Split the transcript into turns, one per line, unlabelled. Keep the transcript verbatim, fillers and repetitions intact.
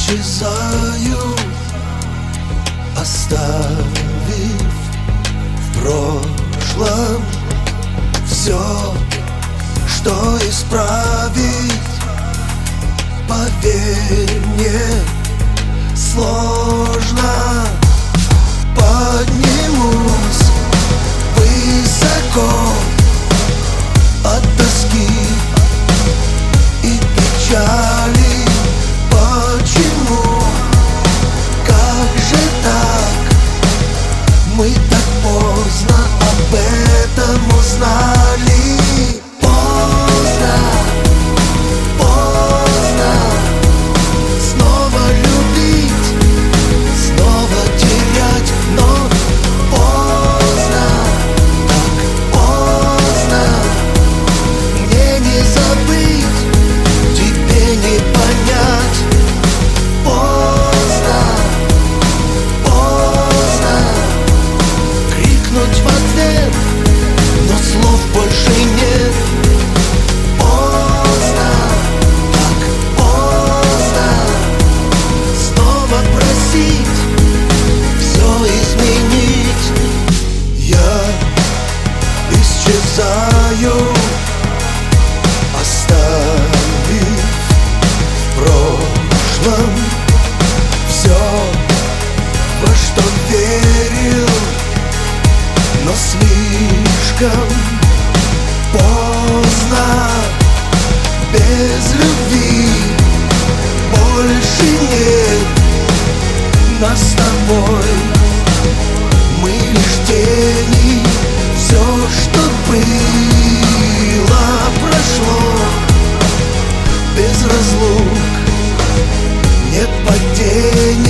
исчезаю, оставив в прошлом все, что исправить. Поверь мне, сложно. Поднимусь высоко от тоски и печали. Почему? Как же так? Мы так поздно об этом узнали. Поздно, поздно снова любить, снова терять, но поздно, так поздно. Мне не забыть, тебе не понять. Поздно, поздно крикнуть в ответ, но слов больше нет. Поздно, так поздно снова просить все изменить. Я исчезаю, оставив в прошлом все, во что верил, но слишком поздно. Без любви больше нет нас с тобой. Мы лишь тени, все, что было, прошло. Без разлук нет падений.